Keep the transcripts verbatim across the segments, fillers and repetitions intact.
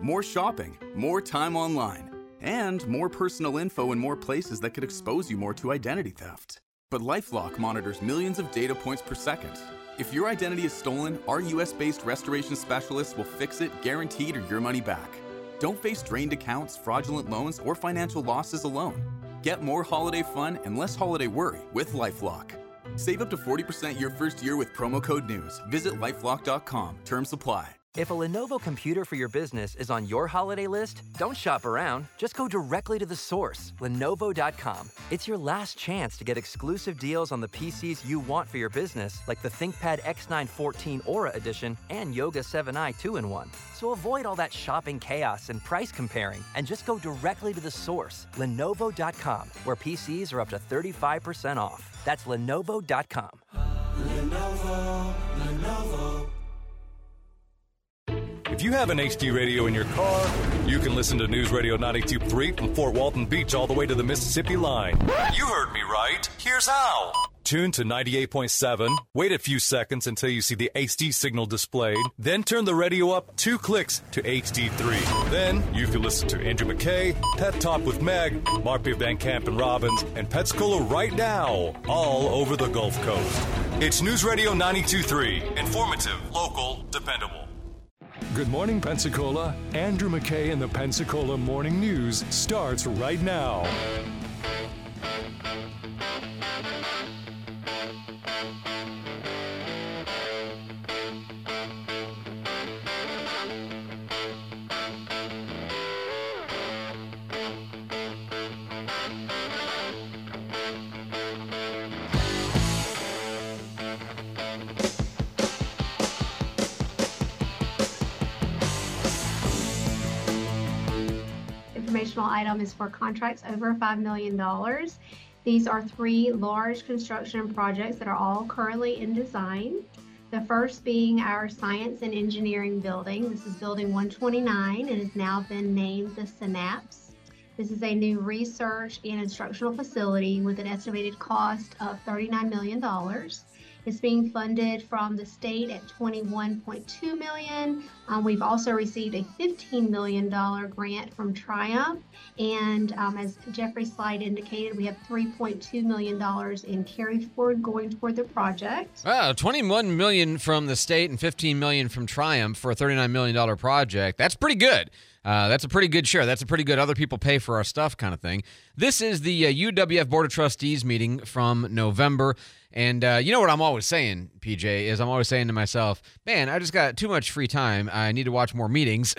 more shopping, more time online, and more personal info in more places that could expose you more to identity theft. But LifeLock monitors millions of data points per second. If your identity is stolen, our U S-based restoration specialists will fix it, guaranteed, or your money back. Don't face drained accounts, fraudulent loans, or financial losses alone. Get more holiday fun and less holiday worry with LifeLock. Save up to forty percent your first year with promo code NEWS. Visit lifelock dot com. Terms apply. If a Lenovo computer for your business is on your holiday list, don't shop around. Just go directly to the source, Lenovo dot com. It's your last chance to get exclusive deals on the P Cs you want for your business, like the ThinkPad X nine fourteen Aura Edition and Yoga seven i two in one. So avoid all that shopping chaos and price comparing, and just go directly to the source, Lenovo dot com, where P Cs are up to thirty-five percent off. That's Lenovo dot com. Lenovo, Lenovo. If you have an H D radio in your car, you can listen to News Radio ninety-two point three from Fort Walton Beach all the way to the Mississippi line. You heard me right. Here's how. Tune to ninety-eight point seven, wait a few seconds until you see the H D signal displayed, then turn the radio up two clicks to H D three. Then you can listen to Andrew McKay, Pet Talk with Meg, Marpia Van Camp and Robbins, and Pensacola right now, all over the Gulf Coast. It's News Radio ninety-two point three, informative, local, dependable. Good morning, Pensacola. Andrew McKay and the Pensacola Morning News starts right now. Informational item is for contracts over five million dollars. These are three large construction projects that are all currently in design. The first being our Science and Engineering Building. This is Building one twenty-nine and has now been named the Synapse. This is a new research and instructional facility with an estimated cost of thirty-nine million dollars. It's being funded from the state at twenty-one point two million dollars. Um, we've also received a fifteen million dollars grant from Triumph. And um, as Jeffrey's slide indicated, we have three point two million dollars in carry forward going toward the project. Wow, twenty-one million dollars from the state and fifteen million dollars from Triumph for a thirty-nine million dollars project. That's pretty good. Uh, that's a pretty good share. That's a pretty good other people pay for our stuff kind of thing. This is the uh, U W F Board of Trustees meeting from November. And uh, you know what I'm always saying, P J, is I'm always saying to myself, man, I just got too much free time. I need to watch more meetings.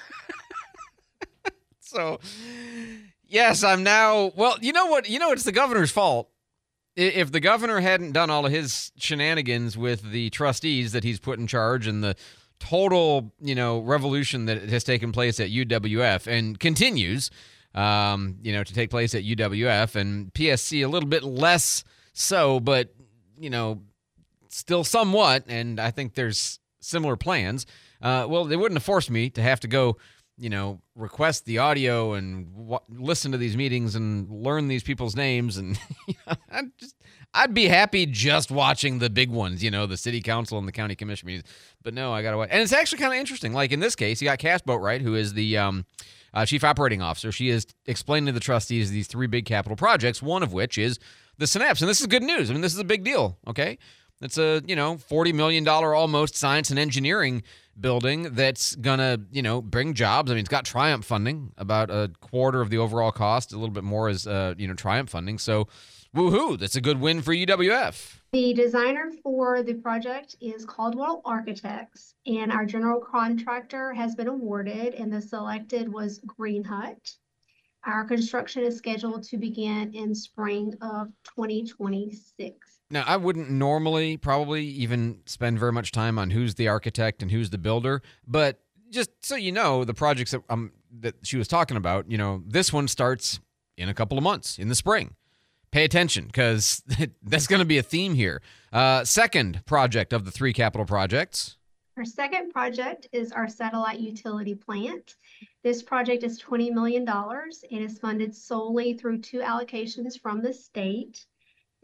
So, yes, I'm now, well, you know what? You know, it's the governor's fault. If the governor hadn't done all of his shenanigans with the trustees that he's put in charge and the total, you know, revolution that has taken place at U W F and continues, um, you know, to take place at U W F and P S C a little bit less so, but, you know, still somewhat, and I think there's similar plans. Uh, well, they wouldn't have forced me to have to go, you know, request the audio and w- listen to these meetings and learn these people's names. And you know, I'd, just, I'd be happy just watching the big ones, you know, the city council and the county commission meetings. But no, I got to watch. And it's actually kind of interesting. Like in this case, you got Cass Boatwright, who is the um, uh, chief operating officer. She is explaining to the trustees these three big capital projects, one of which is the Synapse. And this is good news. I mean, this is a big deal, okay? It's a, you know, forty million dollars almost science and engineering building that's going to, you know, bring jobs. I mean, it's got Triumph funding, about a quarter of the overall cost. A little bit more is, uh, you know, Triumph funding. So, woohoo, that's a good win for U W F. The designer for the project is Caldwell Architects, and our general contractor has been awarded, and the selected was Green Hut. Our construction is scheduled to begin in spring of twenty twenty-six. Now, I wouldn't normally probably even spend very much time on who's the architect and who's the builder, but just so you know, the projects that, um, that she was talking about, you know, this one starts in a couple of months, in the spring. Pay attention, because that's going to be a theme here. Uh, second project of the three capital projects. Our second project is our satellite utility plant. This project is twenty million dollars and is funded solely through two allocations from the state.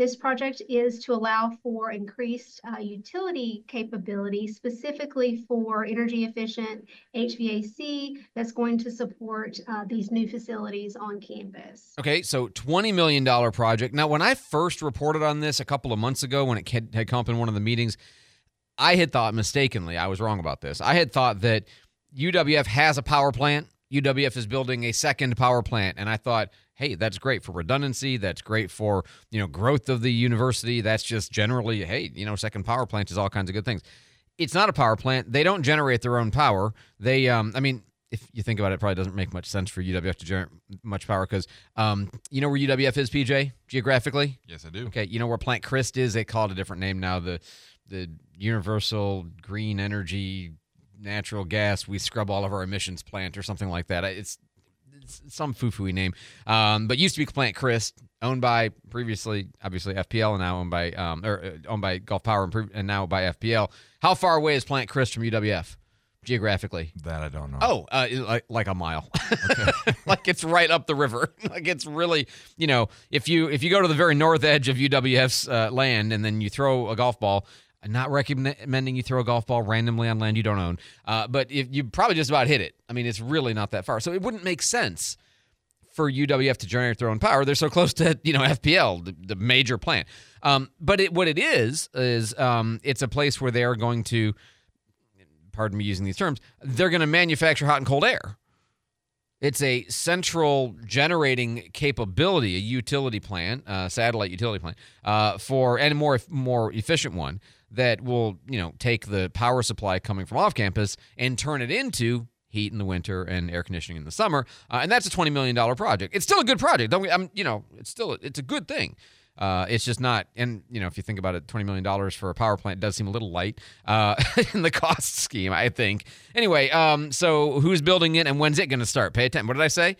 This project is to allow for increased uh, utility capability, specifically for energy efficient H V A C that's going to support uh, these new facilities on campus. Okay, so twenty million dollars project. Now, when I first reported on this a couple of months ago when it had come up in one of the meetings, I had thought mistakenly, I was wrong about this. I had thought that U W F has a power plant. U W F is building a second power plant. And I thought, hey, that's great for redundancy. That's great for, you know, growth of the university. That's just generally, hey, you know, second power plant is all kinds of good things. It's not a power plant. They don't generate their own power. They, um, I mean, if you think about it, it probably doesn't make much sense for U W F to generate much power because, um, you know where U W F is, P J, geographically? Yes, I do. Okay, you know where Plant Crist is? They call it a different name now. The the Universal Green Energy Natural Gas, we scrub all of our emissions plant or something like that. It's, it's some foo-foo-y name. Um, but used to be Plant Crist, owned by previously, obviously, F P L, and now owned by um, or uh, owned by Gulf Power and, pre- and now by F P L. How far away is Plant Crist from U W F? Geographically? That I don't know. Oh, uh, like, like a mile. Okay. Like it's right up the river. Like it's really, you know, if you if you go to the very north edge of U W F's uh, land and then you throw a golf ball, I'm not recommending you throw a golf ball randomly on land you don't own, uh, but if you probably just about hit it. I mean, it's really not that far. So it wouldn't make sense for U W F to generate their own power. They're so close to, you know, F P L, the, the major plant. Um, but it, what it is, is um, it's a place where they're going to, pardon me using these terms, they're going to manufacture hot and cold air. It's a central generating capability, a utility plant, uh, satellite utility plant, uh, for and a more more efficient one that will, you know, take the power supply coming from off campus and turn it into heat in the winter and air conditioning in the summer. Uh, and that's a twenty million dollars project. It's still a good project. Don't we, I'm, you know, it's still it's a good thing. Uh, it's just not, and you know, if you think about it, twenty million dollars for a power plant does seem a little light uh, in the cost scheme, I think. Anyway, um, so who's building it and when's it going to start? Pay attention. What did I say?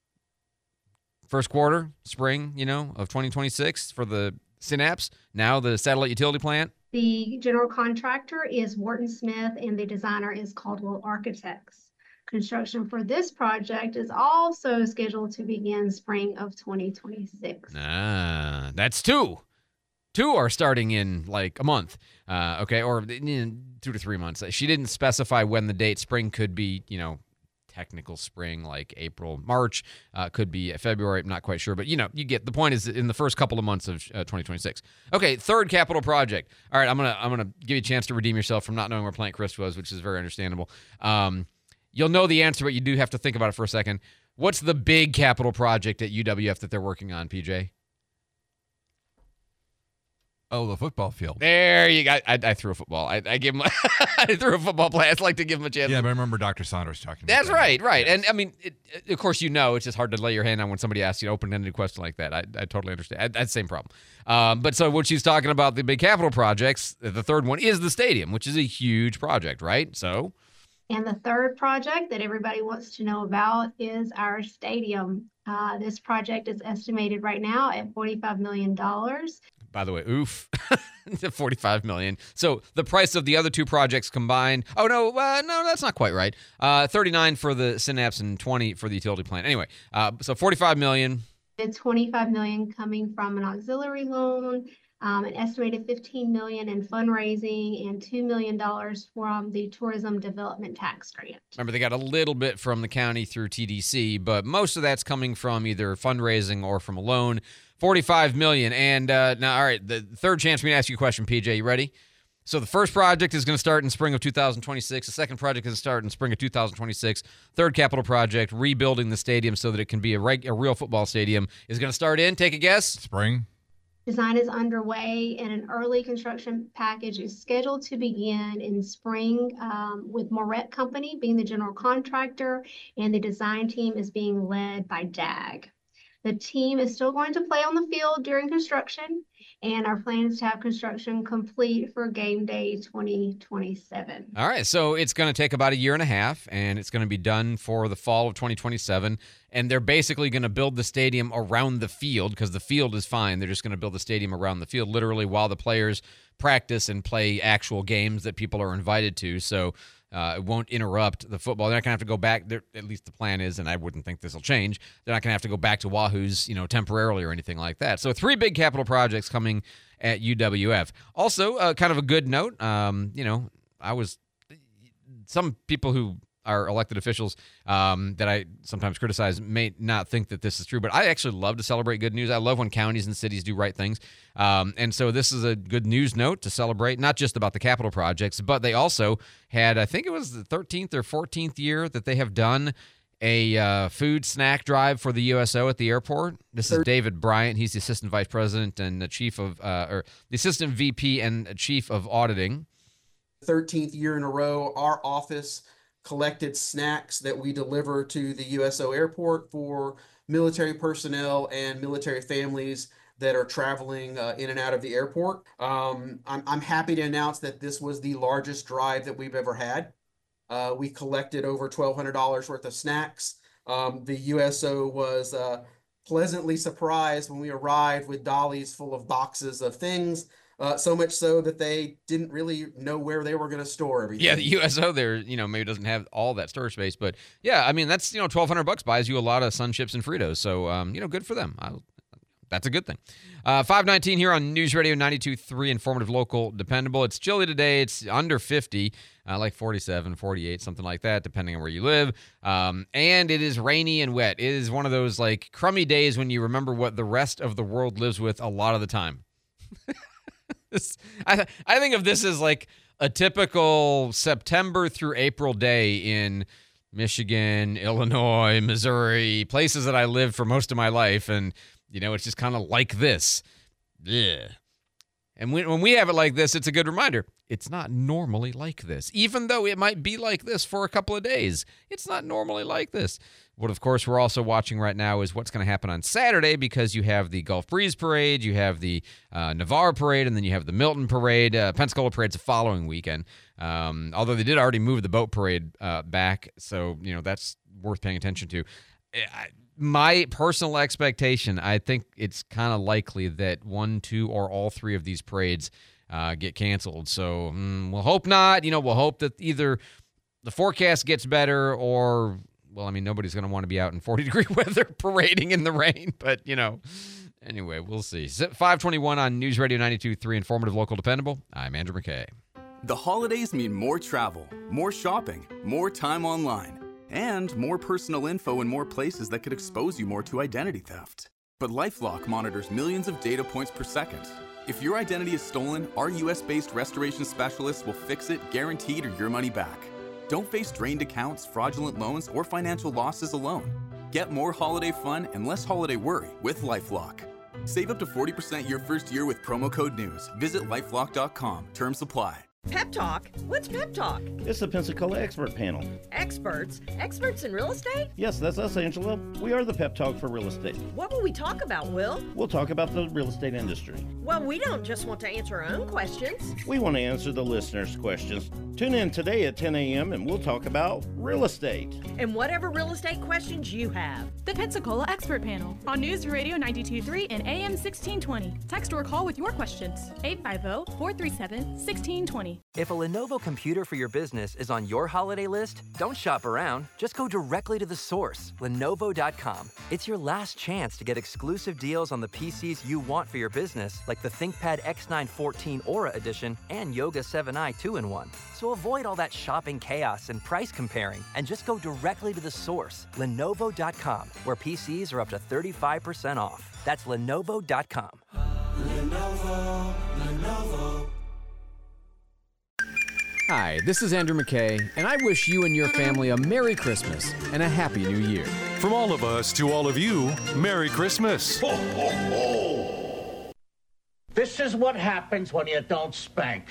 First quarter, spring, you know, of twenty twenty-six for the Synapse. Now the satellite utility plant. The general contractor is Wharton Smith and the designer is Caldwell Architects. Construction for this project is also scheduled to begin spring of twenty twenty-six. Ah, that's two. Two are starting in like a month, uh, okay, or you know, two to three months. She didn't specify when the date. Spring could be, you know, technical spring, like April, March. Uh, could be February. I'm not quite sure, but you know, you get the point. Is in the first couple of months of uh, twenty twenty-six. Okay, third capital project. All right, I'm gonna I'm gonna give you a chance to redeem yourself from not knowing where Plant Crist was, which is very understandable. Um, You'll know the answer, but you do have to think about it for a second. What's the big capital project at U W F that they're working on, P J? Oh, the football field. There you go. I, I threw a football. I, I gave him. I threw a football play. I'd like to give him a chance. Yeah, but I remember Doctor Saunders talking about That's that. right, right. Yes. And I mean, it, of course, you know, it's just hard to lay your hand on when somebody asks you an open-ended question like that. I, I totally understand. I, that's the same problem. Um, but so what she's talking about, the big capital projects, the third one is the stadium, which is a huge project, right? So. And the third project that everybody wants to know about is our stadium. Uh, this project is estimated right now at forty-five million dollars. By the way, oof, forty-five million dollars. So the price of the other two projects combined, oh, no, uh, no, that's not quite right. Uh, thirty-nine for the Synapse and twenty for the utility plant. Anyway, uh, so forty-five million dollars. The twenty-five million dollars coming from an auxiliary loan, um, an estimated fifteen million dollars in fundraising, and two million dollars from the Tourism Development Tax Grant. Remember, they got a little bit from the county through T D C, but most of that's coming from either fundraising or from a loan. forty-five million dollars. And uh, now, all right, the third chance for me to ask you a question, P J. You ready? So the first project is going to start in spring of two thousand twenty-six. The second project is going to start in spring of two thousand twenty-six. Third capital project, rebuilding the stadium so that it can be a, reg- a real football stadium, is going to start in, take a guess? Spring. Design is underway and an early construction package is scheduled to begin in spring um, with Moret Company being the general contractor, and the design team is being led by D A G. The team is still going to play on the field during construction, and our plan is to have construction complete for game day twenty twenty-seven. All right, so it's going to take about a year and a half, and it's going to be done for the fall of twenty twenty-seven, and they're basically going to build the stadium around the field because the field is fine. They're just going to build the stadium around the field, literally while the players practice and play actual games that people are invited to. So Uh, it won't interrupt the football. They're not going to have to go back. They're, at least the plan is, and I wouldn't think this will change. They're not going to have to go back to Wahoo's, you know, temporarily or anything like that. So three big capital projects coming at U W F. Also, uh, kind of a good note. Um, you know, I was some people who are elected officials um, that I sometimes criticize may not think that this is true, but I actually love to celebrate good news. I love when counties and cities do right things. Um, and so this is a good news note to celebrate, not just about the capital projects, but they also had, I think it was the thirteenth or fourteenth year that they have done a uh, food snack drive for the U S O at the airport. This is David Bryant. He's the assistant vice president and the chief of, uh, or the assistant V P and chief of auditing. thirteenth year in a row, our office collected snacks that we deliver to the U S O airport for military personnel and military families that are traveling uh, in and out of the airport. Um, I'm, I'm happy to announce that this was the largest drive that we've ever had. Uh, we collected over twelve hundred dollars worth of snacks. Um, the U S O was uh, pleasantly surprised when we arrived with dollies full of boxes of things. Uh, so much so that they didn't really know where they were going to store everything. Yeah, the U S O there, you know, maybe doesn't have all that storage space, but yeah, I mean, that's, you know, twelve hundred bucks buys you a lot of Sun Chips and Fritos. So, um, you know, good for them. I, that's a good thing. Uh, five nineteen here on News Radio ninety-two point three, informative, local, dependable. It's chilly today. It's under fifty, uh, like forty-seven, forty-eight, something like that, depending on where you live. Um, and it is rainy and wet. It is one of those like crummy days when you remember what the rest of the world lives with a lot of the time. I I think of this as like a typical September through April day in Michigan, Illinois, Missouri, places that I lived for most of my life. And, you know, it's just kind of like this. Yeah. And when, when we have it like this, it's a good reminder. It's not normally like this. Even though it might be like this for a couple of days, it's not normally like this. What, of course, we're also watching right now is what's going to happen on Saturday, because you have the Gulf Breeze Parade, you have the uh, Navarre Parade, and then you have the Milton Parade. Uh, Pensacola Parade's the following weekend, um, although they did already move the boat parade uh, back, so you know that's worth paying attention to. I, my personal expectation, I think it's kind of likely that one, two, or all three of these parades uh, get canceled. So mm, we'll hope not. You know, we'll hope that either the forecast gets better or... Well, I mean, nobody's going to want to be out in forty-degree weather parading in the rain, but, you know, anyway, we'll see. five twenty-one on News Radio ninety-two point three, informative, local, dependable. I'm Andrew McKay. The holidays mean more travel, more shopping, more time online, and more personal info in more places that could expose you more to identity theft. But LifeLock monitors millions of data points per second. If your identity is stolen, our U S-based restoration specialists will fix it, guaranteed, or your money back. Don't face drained accounts, fraudulent loans, or financial losses alone. Get more holiday fun and less holiday worry with LifeLock. Save up to forty percent your first year with promo code NEWS. Visit lifelock dot com. Terms apply. Pep Talk? What's Pep Talk? It's the Pensacola Expert Panel. Experts? Experts in real estate? Yes, that's us, Angela. We are the Pep Talk for real estate. What will we talk about, Will? We'll talk about the real estate industry. Well, we don't just want to answer our own questions. We want to answer the listeners' questions. Tune in today at ten a.m. and we'll talk about real estate. And whatever real estate questions you have. The Pensacola Expert Panel on News Radio ninety-two point three and A M sixteen twenty. Text or call with your questions. eight five zero, four three seven, one six two zero. If a Lenovo computer for your business is on your holiday list, don't shop around. Just go directly to the source, Lenovo dot com. It's your last chance to get exclusive deals on the P Cs you want for your business, like the ThinkPad X nine fourteen Aura Edition and Yoga seven i two in one. So avoid all that shopping chaos and price comparing, and just go directly to the source, Lenovo dot com, where P Cs are up to thirty-five percent off. That's Lenovo dot com. Lenovo, Lenovo. Hi, this is Andrew McKay, and I wish you and your family a Merry Christmas and a Happy New Year. From all of us to all of you, Merry Christmas. Ho, ho, ho. This is what happens when you don't spank.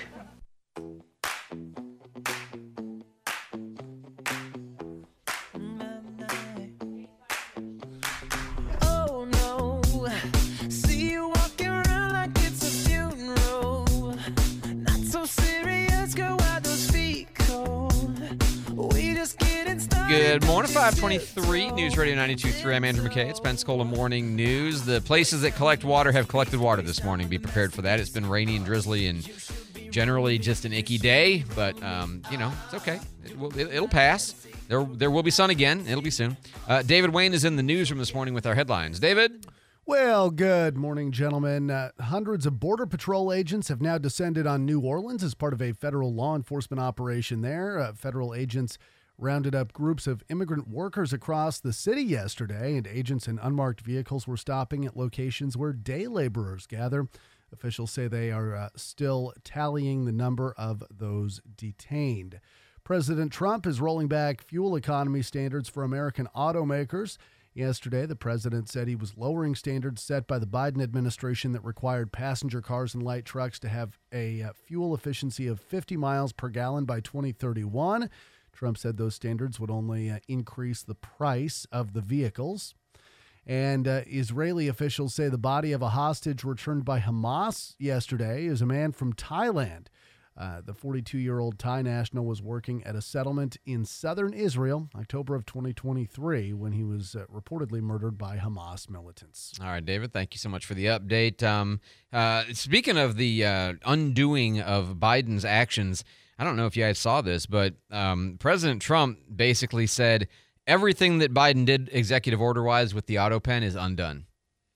Oh no, see you walking around like it's a funeral. Not so serious, go out those feet cold. We just getting started. Good morning, five twenty-three, News Radio ninety-two point three. I'm Andrew McKay. It's Pensacola Morning News. The places that collect water have collected water this morning. Be prepared for that. It's been rainy and drizzly and generally just an icky day, but, um, you know, it's okay. It will, it, it'll pass. There, there will be sun again. It'll be soon. Uh, David Wayne is in the newsroom this morning with our headlines. David? Well, good morning, gentlemen. Uh, hundreds of Border Patrol agents have now descended on New Orleans as part of a federal law enforcement operation there. Uh, federal agents rounded up groups of immigrant workers across the city yesterday, and agents in unmarked vehicles were stopping at locations where day laborers gather. Officials say they are uh, still tallying the number of those detained. President Trump is rolling back fuel economy standards for American automakers. Yesterday, the president said he was lowering standards set by the Biden administration that required passenger cars and light trucks to have a uh, fuel efficiency of fifty miles per gallon by twenty thirty-one. Trump said those standards would only uh, increase the price of the vehicles. And uh, Israeli officials say the body of a hostage returned by Hamas yesterday is a man from Thailand. Uh, the forty-two-year-old Thai national was working at a settlement in southern Israel, October of twenty twenty-three, when he was uh, reportedly murdered by Hamas militants. All right, David, thank you so much for the update. Um, uh, speaking of the uh, undoing of Biden's actions, I don't know if you guys saw this, but um, President Trump basically said everything that Biden did executive order-wise with the auto pen is undone.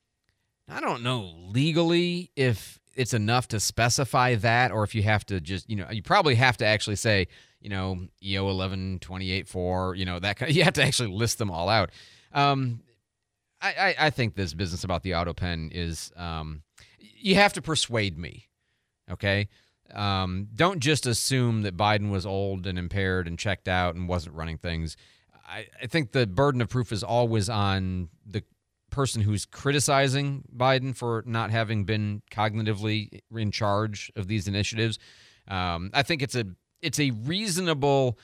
I don't know legally if it's enough to specify that, or if you have to just, you know, you probably have to actually say, you know, E O eleven twenty-eight four, you know, that kind of, you have to actually list them all out. Um, I, I, I think this business about the auto pen is, um, you have to persuade me, okay? Um, don't just assume that Biden was old and impaired and checked out and wasn't running things. I, I think the burden of proof is always on the person who's criticizing Biden for not having been cognitively in charge of these initiatives. Um, I think it's a it's a reasonable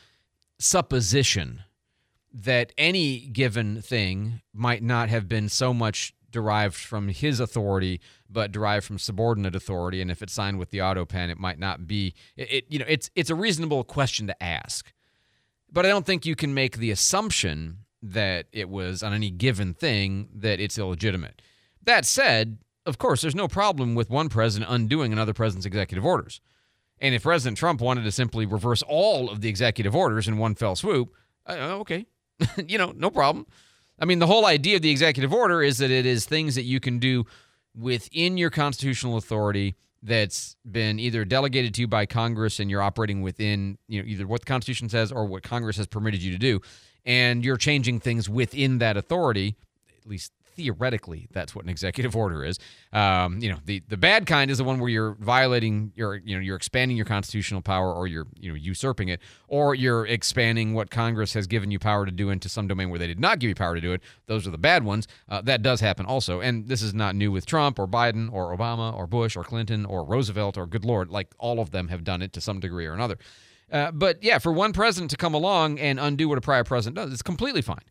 supposition that any given thing might not have been so much derived from his authority, but derived from subordinate authority. And if it's signed with the auto pen, it might not be. It, it you know it's it's a reasonable question to ask, but I don't think you can make the assumption that it was on any given thing that it's illegitimate. That said, of course, there's no problem with one president undoing another president's executive orders. And if President Trump wanted to simply reverse all of the executive orders in one fell swoop, uh, okay, you know, no problem. I mean, the whole idea of the executive order is that it is things that you can do within your constitutional authority that's been either delegated to you by Congress and you're operating within, you know, either what the Constitution says or what Congress has permitted you to do. And you're changing things within that authority, at least theoretically, that's what an executive order is. Um, you know, the, the bad kind is the one where you're violating your, you know, you're expanding your constitutional power, or you're, you know, usurping it, or you're expanding what Congress has given you power to do into some domain where they did not give you power to do it. Those are the bad ones. Uh, that does happen also. And this is not new with Trump or Biden or Obama or Bush or Clinton or Roosevelt or, good Lord, like all of them have done it to some degree or another. Uh, but, yeah, for one president to come along and undo what a prior president does, it's completely fine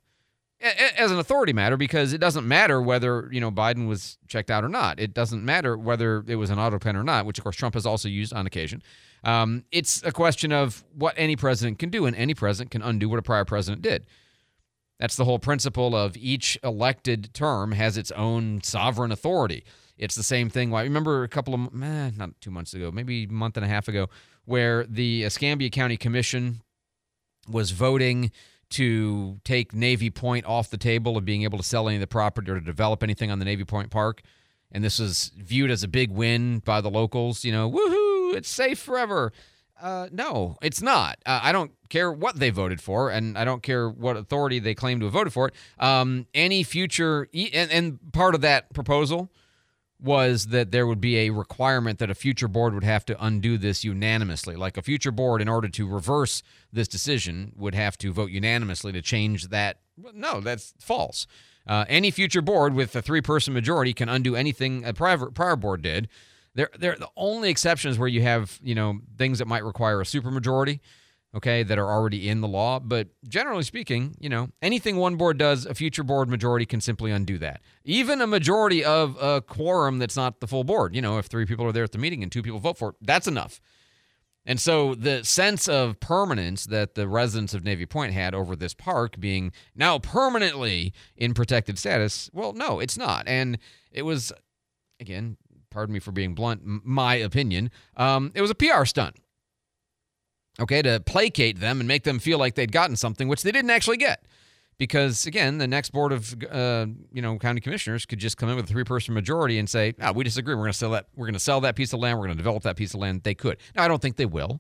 a- as an authority matter, because it doesn't matter whether, you know, Biden was checked out or not. It doesn't matter whether it was an auto pen or not, which, of course, Trump has also used on occasion. Um, it's a question of what any president can do, and any president can undo what a prior president did. That's the whole principle of each elected term has its own sovereign authority. It's the same thing. I remember a couple of, eh, not two months ago, maybe a month and a half ago, where the Escambia County Commission was voting to take Navy Point off the table of being able to sell any of the property or to develop anything on the Navy Point Park. And this was viewed as a big win by the locals. You know, woohoo, it's safe forever. Uh, no, it's not. Uh, I don't care what they voted for, and I don't care what authority they claim to have voted for it. Um, any future, and, and part of that proposal was that there would be a requirement that a future board would have to undo this unanimously. Like a future board, in order to reverse this decision, would have to vote unanimously to change that. No, that's false. Uh, any future board with a three-person majority can undo anything a prior, prior board did. There, there. The only exception is where you have, you know, things that might require a supermajority, okay, that are already in the law. But generally speaking, you know, anything one board does, a future board majority can simply undo that. Even a majority of a quorum that's not the full board. You know, if three people are there at the meeting and two people vote for it, that's enough. And so the sense of permanence that the residents of Navy Point had over this park being now permanently in protected status, well, no, it's not. And it was, again, pardon me for being blunt, m- my opinion, um, it was a P R stunt. Okay, to placate them and make them feel like they'd gotten something, which they didn't actually get. Because, again, the next board of uh, you know county commissioners could just come in with a three-person majority and say, oh, we disagree. We're going to sell that. We're going to sell that piece of land. We're going to develop that piece of land. They could. Now, I don't think they will.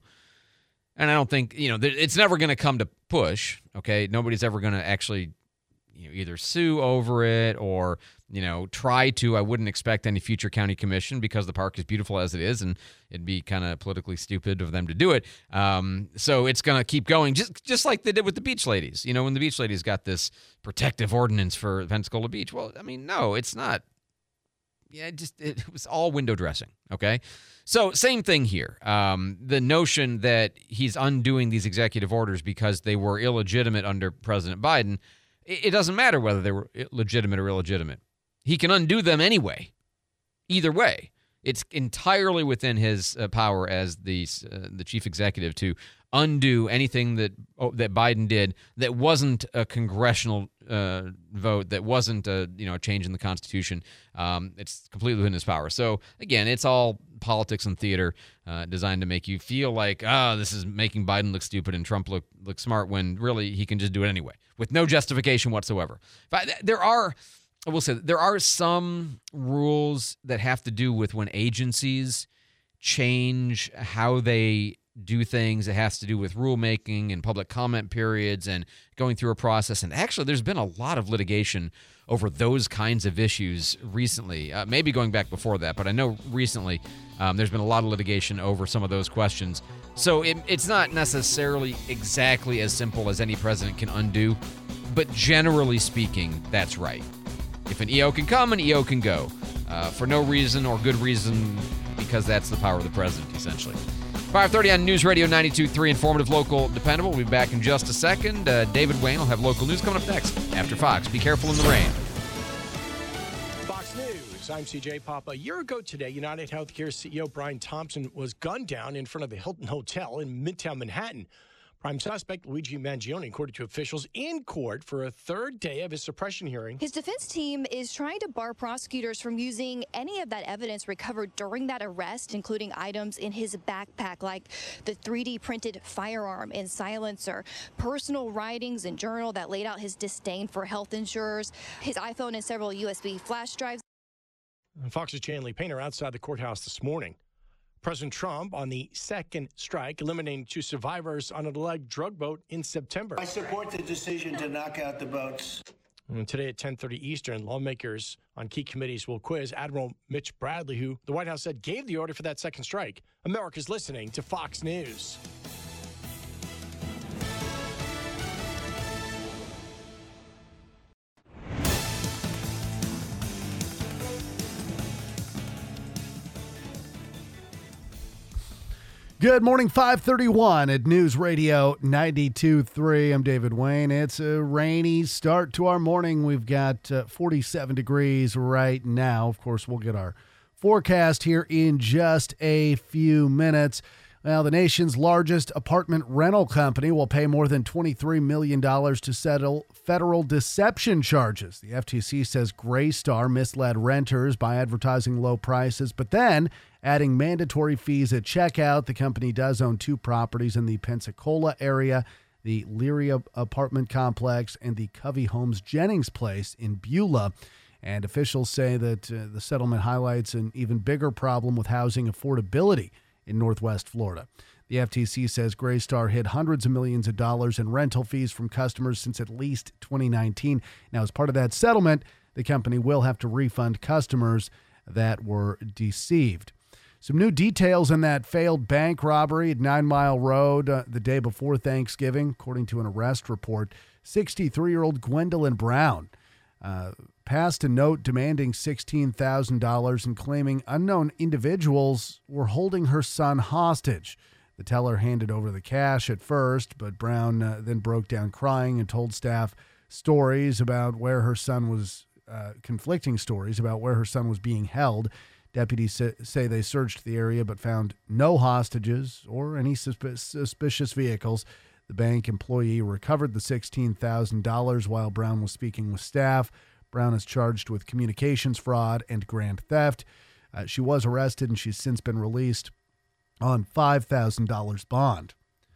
And I don't think, you know, it's never going to come to push, okay? Nobody's ever going to actually you know, either sue over it or, you know, try to. I wouldn't expect any future county commission because the park is beautiful as it is, and it'd be kind of politically stupid of them to do it. Um, so it's going to keep going, just just like they did with the beach ladies. You know, when the beach ladies got this protective ordinance for Pensacola Beach. Well, I mean, no, it's not. Yeah, it just it was all window dressing, okay? So same thing here. Um, the notion that he's undoing these executive orders because they were illegitimate under President Biden, it, it doesn't matter whether they were legitimate or illegitimate. He can undo them anyway. Either way, it's entirely within his uh, power as the uh, the chief executive to undo anything that oh, that Biden did that wasn't a congressional uh, vote, that wasn't a you know a change in the Constitution. Um, it's completely within his power. So again, it's all politics and theater uh, designed to make you feel like, ah, oh, this is making Biden look stupid and Trump look look smart, when really he can just do it anyway with no justification whatsoever. But there are. I will say that there are some rules that have to do with when agencies change how they do things. It has to do with rulemaking and public comment periods and going through a process. And actually, there's been a lot of litigation over those kinds of issues recently, uh, maybe going back before that. But I know recently um, there's been a lot of litigation over some of those questions. So it, it's not necessarily exactly as simple as any president can undo. But generally speaking, that's right. If an E O can come, an E O can go. Uh, for no reason or good reason, because that's the power of the president, essentially. five thirty on News Radio ninety-two point three, informative, local, dependable. We'll be back in just a second. Uh, David Wayne will have local news coming up next after Fox. Be careful in the rain. Fox News, I'm C J Papa. A year ago today, United Healthcare C E O Brian Thompson was gunned down in front of the Hilton Hotel in Midtown Manhattan. Prime suspect Luigi Mangione, according to officials, in court for a third day of his suppression hearing. His defense team is trying to bar prosecutors from using any of that evidence recovered during that arrest, including items in his backpack like the three D printed firearm and silencer, personal writings and journal that laid out his disdain for health insurers, his iPhone and several U S B flash drives. Fox's Chanley Painter outside the courthouse this morning. President Trump on the second strike, eliminating two survivors on an alleged drug boat in September. I support the decision to knock out the boats. And today at ten thirty Eastern, lawmakers on key committees will quiz Admiral Mitch Bradley, who the White House said gave the order for that second strike. America's listening to Fox News. Good morning, five thirty-one at News Radio ninety-two point three. I'm David Wayne. It's a rainy start to our morning. We've got uh, forty-seven degrees right now. Of course, we'll get our forecast here in just a few minutes. Well, the nation's largest apartment rental company will pay more than twenty-three million dollars to settle federal deception charges. The F T C says Greystar misled renters by advertising low prices, but then adding mandatory fees at checkout. The company does own two properties in the Pensacola area, the Leary apartment complex and the Covey Homes Jennings Place in Beulah. And officials say that uh, the settlement highlights an even bigger problem with housing affordability in Northwest Florida. The F T C says Greystar hid hundreds of millions of dollars in rental fees from customers since at least twenty nineteen. Now, as part of that settlement, the company will have to refund customers that were deceived. Some new details in that failed bank robbery at Nine Mile Road uh, the day before Thanksgiving. According to an arrest report, sixty-three-year-old Gwendolyn Brown uh, passed a note demanding sixteen thousand dollars and claiming unknown individuals were holding her son hostage. The teller handed over the cash at first, but Brown uh, then broke down crying and told staff stories about where her son was, uh, conflicting stories about where her son was being held. Deputies say they searched the area but found no hostages or any suspicious vehicles. The bank employee recovered the sixteen thousand dollars while Brown was speaking with staff. Brown is charged with communications fraud and grand theft. Uh, she was arrested, and she's since been released on five thousand dollars bond.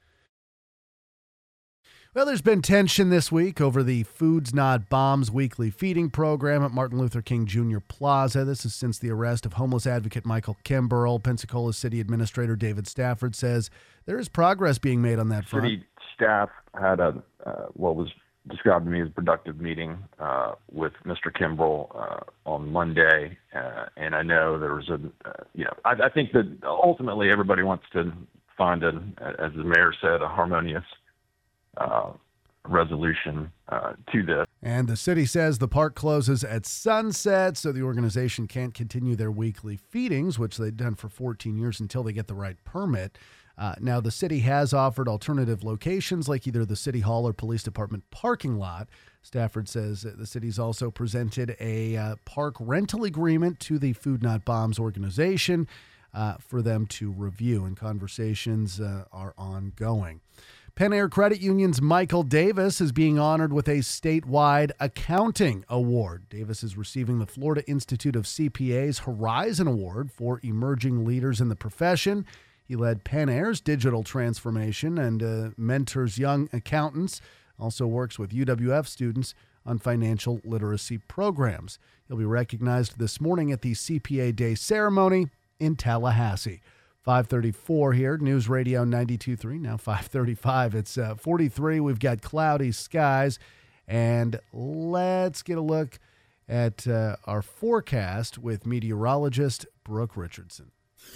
Well, there's been tension this week over the Foods Not Bombs weekly feeding program at Martin Luther King Junior Plaza. This is since the arrest of homeless advocate Michael Kimberl. Pensacola City Administrator David Stafford says there is progress being made on that front. City staff had a uh, what was described to me as a productive meeting uh, with Mister Kimberl uh, on Monday, uh, and I know there was a, uh, you know, I, I think that ultimately everybody wants to find, a, as the mayor said, a harmonious Uh, resolution uh, to this. And the city says the park closes at sunset, so the organization can't continue their weekly feedings, which they've done for fourteen years, until they get the right permit. Uh, now, the city has offered alternative locations like either the City Hall or Police Department parking lot. Stafford says that the city's also presented a uh, park rental agreement to the Food Not Bombs organization uh, for them to review, and conversations uh, are ongoing. Penn Air Credit Union's Michael Davis is being honored with a statewide accounting award. Davis is receiving the Florida Institute of C P A's Horizon Award for emerging leaders in the profession. He led Penn Air's digital transformation and uh, mentors young accountants. Also works with U W F students on financial literacy programs. He'll be recognized this morning at the C P A Day ceremony in Tallahassee. five thirty-four here, News Radio ninety-two point three, now five thirty-five. It's uh, forty-three. We've got cloudy skies. And let's get a look at uh, our forecast with meteorologist Brooke Richardson.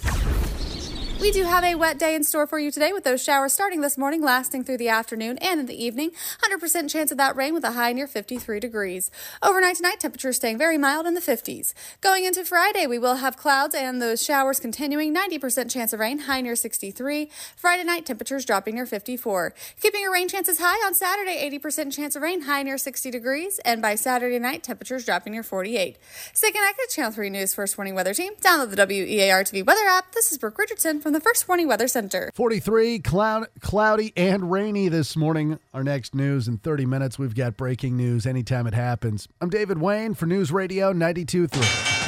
We do have a wet day in store for you today with those showers starting this morning, lasting through the afternoon and in the evening. one hundred percent chance of that rain with a high near fifty-three degrees. Overnight tonight, temperatures staying very mild in the fifties. Going into Friday, we will have clouds and those showers continuing. ninety percent chance of rain, high near sixty-three. Friday night, temperatures dropping near fifty-four. Keeping your rain chances high on Saturday, eighty percent chance of rain, high near sixty degrees. And by Saturday night, temperatures dropping near forty-eight. Stay connected to Channel three News First Warning Weather Team. Download the W E A R T V weather app. This is Brooke Richardson from the First Warning Weather Center. forty-three, cloud, cloudy and rainy this morning. Our next news in thirty minutes. We've got breaking news anytime it happens. I'm David Wayne for News Radio ninety-two point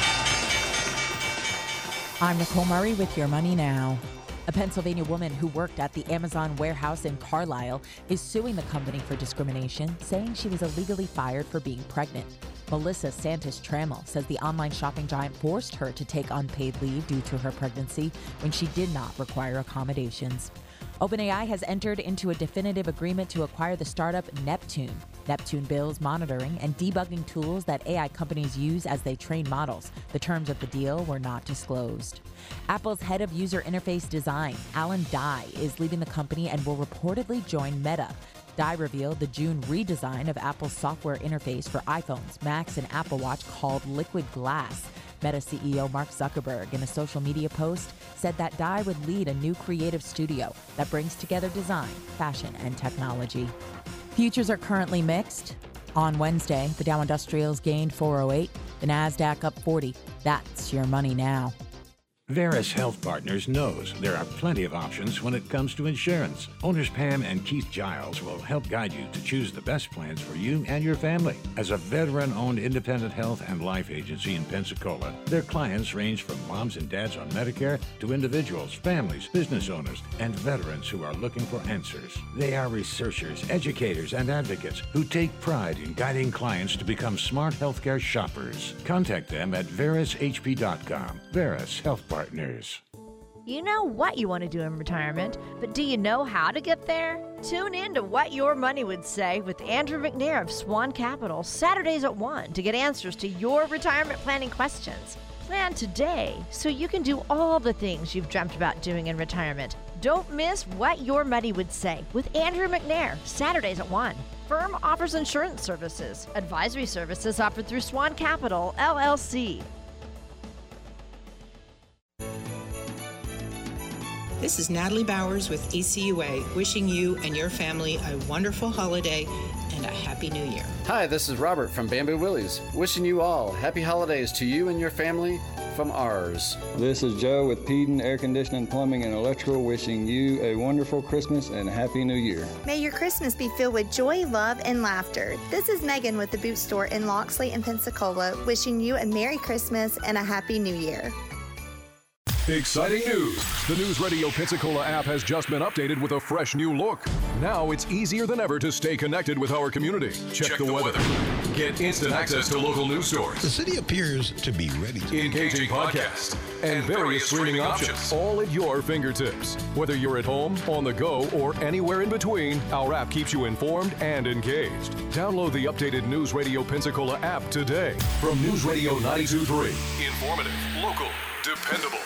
three. I'm Nicole Murray with Your Money Now. A Pennsylvania woman who worked at the Amazon warehouse in Carlisle is suing the company for discrimination, saying she was illegally fired for being pregnant. Melissa Santos Trammell says the online shopping giant forced her to take unpaid leave due to her pregnancy when she did not require accommodations. OpenAI has entered into a definitive agreement to acquire the startup Neptune. Neptune builds monitoring and debugging tools that A I companies use as they train models. The terms of the deal were not disclosed. Apple's head of user interface design, Alan Dye, is leaving the company and will reportedly join Meta. Dye revealed the June redesign of Apple's software interface for iPhones, Macs, and Apple Watch called Liquid Glass. Meta C E O Mark Zuckerberg, in a social media post, said that Dye would lead a new creative studio that brings together design, fashion, and technology. Futures are currently mixed. On Wednesday, the Dow Industrials gained four oh eight, the NASDAQ up forty. That's Your Money Now. Veris Health Partners knows there are plenty of options when it comes to insurance. Owners Pam and Keith Giles will help guide you to choose the best plans for you and your family. As a veteran-owned independent health and life agency in Pensacola, their clients range from moms and dads on Medicare to individuals, families, business owners, and veterans who are looking for answers. They are researchers, educators, and advocates who take pride in guiding clients to become smart healthcare shoppers. Contact them at veris h p dot com. Veris Health Partners. Partners. You know what you want to do in retirement, but do you know how to get there? Tune in to What Your Money Would Say with Andrew McNair of Swan Capital, Saturdays at one, to get answers to your retirement planning questions. Plan today so you can do all the things you've dreamt about doing in retirement. Don't miss What Your Money Would Say with Andrew McNair, Saturdays at one. Firm offers insurance services. Advisory services offered through Swan Capital, L L C. This is Natalie Bowers with E C U A, wishing you and your family a wonderful holiday and a happy new year. Hi, this is Robert from Bamboo Willie's, wishing you all happy holidays to you and your family from ours. This is Joe with Peden Air Conditioning, Plumbing, and Electrical, wishing you a wonderful Christmas and a happy new year. May your Christmas be filled with joy, love, and laughter. This is Megan with the Boot Store in Loxley and Pensacola, wishing you a Merry Christmas and a Happy New Year. Exciting news! The News Radio Pensacola app has just been updated with a fresh new look. Now it's easier than ever to stay connected with our community. Check, Check the, the weather. weather. Get instant access to local news stories. The city appears to be ready to engaging podcasts and various streaming options, all at your fingertips. Whether you're at home, on the go, or anywhere in between, our app keeps you informed and engaged. Download the updated News Radio Pensacola app today from News Radio ninety-two point three. Informative, local, dependable.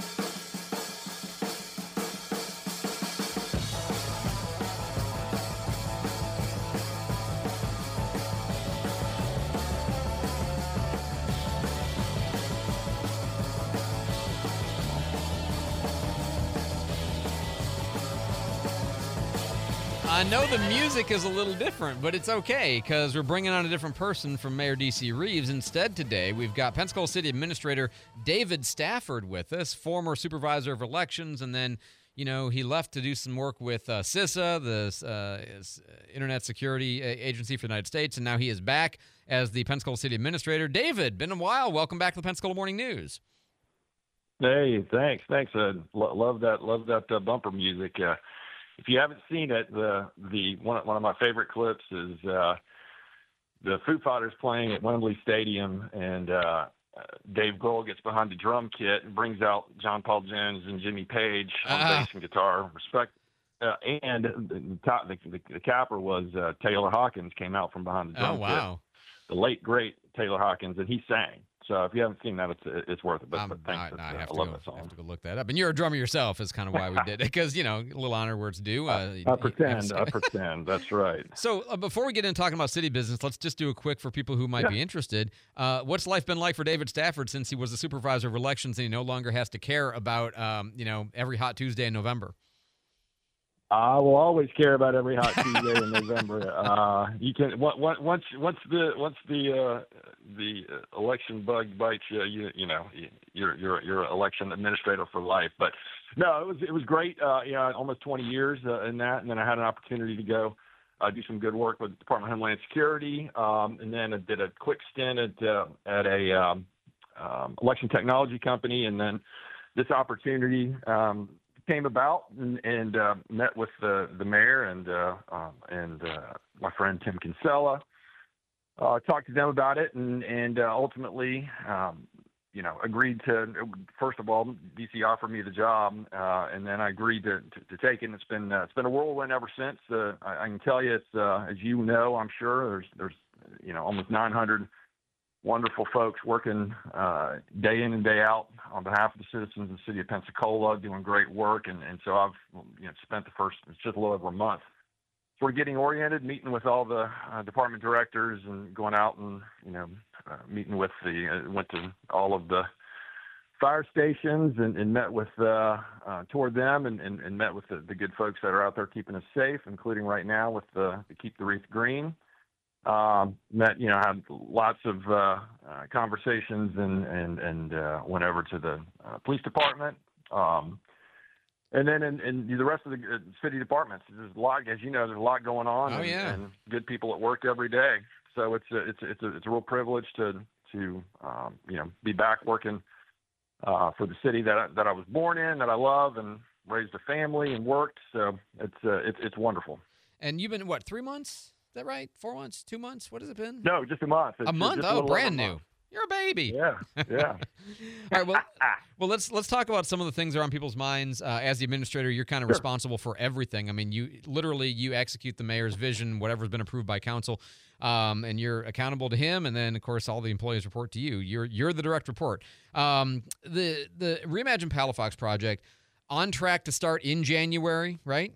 I know the music is a little different, but it's okay because we're bringing on a different person from Mayor D C. Reeves. Instead today, we've got Pensacola City Administrator David Stafford with us, former supervisor of elections, and then, you know, he left to do some work with uh, CISA, the uh, Internet Security Agency for the United States, and now he is back as the Pensacola City Administrator. David, been a while. Welcome back to the Pensacola Morning News. Hey, thanks, thanks. I lo- love that, love that uh, bumper music. Uh, If you haven't seen it, the the one one of my favorite clips is uh, the Foo Fighters playing at Wembley Stadium, and uh, Dave Grohl gets behind the drum kit and brings out John Paul Jones and Jimmy Page on uh-huh. bass and guitar. Respect, uh, and the, top, the, the, the capper was uh, Taylor Hawkins came out from behind the drum oh, wow. kit. The late great Taylor Hawkins, and he sang. So if you haven't seen that, it's it's worth it. But, um, but thanks. I, I, uh, have I to love go, that song. I have to go look that up. And you're a drummer yourself is kind of why we did it, because, you know, a little honor where it's due. Uh, I, I pretend. I pretend. That's right. So uh, before we get into talking about city business, let's just do a quick for people who might yeah. be interested. Uh, what's life been like for David Stafford since he was the supervisor of elections and he no longer has to care about, um, you know, every hot Tuesday in November? I will always care about every hot Tuesday in November. Uh, you can once once once the once the uh, the election bug bites you, you you know you're you're you're an election administrator for life. But no, it was it was great. Uh, you know, almost twenty years uh, in that, and then I had an opportunity to go uh, do some good work with the Department of Homeland Security, um, and then I did a quick stint at uh, at a um, um, election technology company, and then this opportunity. Um, came about and, and uh, met with the, the mayor and uh, um, and uh, my friend Tim Kinsella. Uh, talked to them about it and and uh, ultimately, um, you know, agreed to. First of all, D C offered me the job, uh, and then I agreed to, to, to take it. And it's been uh, it's been a whirlwind ever since. Uh, I, I can tell you, it's uh, as you know, I'm sure there's there's you know almost nine hundred. Wonderful folks working uh, day in and day out on behalf of the citizens of the city of Pensacola, doing great work. And, and so I've you know, spent the first, it's just a little over a month. So we're getting oriented, meeting with all the uh, department directors and going out and, you know, uh, meeting with the, uh, went to all of the fire stations and, and met with, uh, uh, toured them and, and, and met with the, the good folks that are out there keeping us safe, including right now with the, the Keep the Wreath Green. Um, met, you know, had lots of uh, uh, conversations and and and uh, went over to the uh, police department, um, and then in, in the rest of the uh, city departments. There's a lot, as you know, there's a lot going on, oh, and, yeah. and good people at work every day. So it's a, it's a, it's a, it's a real privilege to to um, you know be back working uh, for the city that I, that I was born in, that I love, and raised a family and worked. So it's uh, it's it's wonderful. And you've been what, three months? Is that right? Four months? Two months? What has it been? No, just a month. It's a month? just a Oh, brand over a new. month. You're a baby. Yeah, yeah. All right. Well, well, let's let's talk about some of the things that are on people's minds. Uh, as the administrator, you're kind of Sure. responsible for everything. I mean, you literally you execute the mayor's vision, whatever's been approved by council, um, and you're accountable to him. And then, of course, all the employees report to you. You're you're the direct report. Um, the the Reimagine Palafox project on track to start in January, right?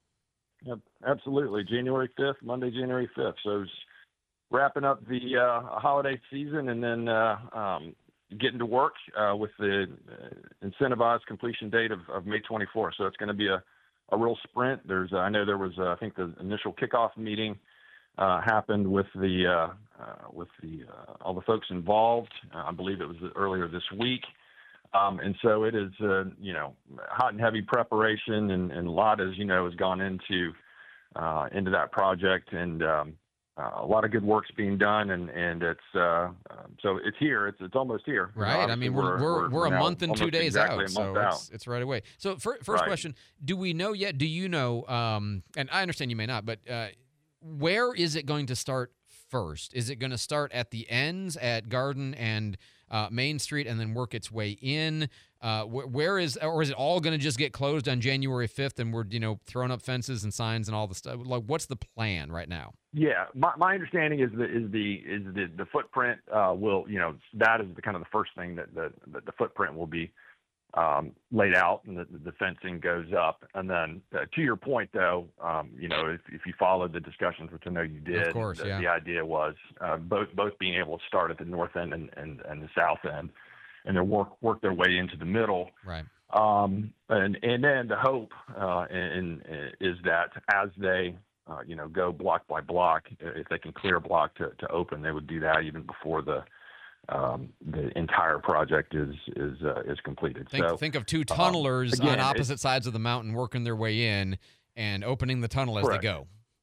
Yep, absolutely. January fifth, Monday, January fifth. So it's wrapping up the uh, holiday season and then uh, um, getting to work uh, with the uh, incentivized completion date of, of May twenty-fourth. So it's going to be a, a real sprint. There's, uh, I know there was, uh, I think the initial kickoff meeting uh, happened with the uh, uh, with the uh, all the folks involved. Uh, I believe it was earlier this week. Um, and so it is, uh, you know, hot and heavy preparation, and, and a lot, as you know, has gone into uh, into that project. And um, uh, a lot of good work's being done, and and it's uh, um, so it's here. It's it's almost here. You know, Right. I mean, we're we're, we're, we're a now month and two almost days exactly out, a month so out. it's, it's right away. So fir- first Right. question: do we know yet? Do you know? Um, and I understand you may not, but uh, where is it going to start first? Is it going to start at the ends at Garden and uh, Main Street, and then work its way in? Uh, wh- where is, or is it all going to just get closed on January fifth, and we're you know throwing up fences and signs and all the stuff? Like, what's the plan right now? Yeah, my, my understanding is that is the is the the footprint uh, will you know that is the kind of the first thing that the that the footprint will be um, laid out, and the, the fencing goes up, and then uh, to your point though, um, you know if if you followed the discussions, which I know you did, Of course, the, yeah. the idea was uh, both both being able to start at the north end and and, and the south end, and then work work their way into the middle. Right. Um, and and then the hope uh, in, in, is that as they uh, you know go block by block, if they can clear a block to, to open, they would do that even before the um, the entire project is is uh, is completed. Think, so think of two um, tunnelers again, on it- opposite sides of the mountain working their way in and opening the tunnel as Correct. they go.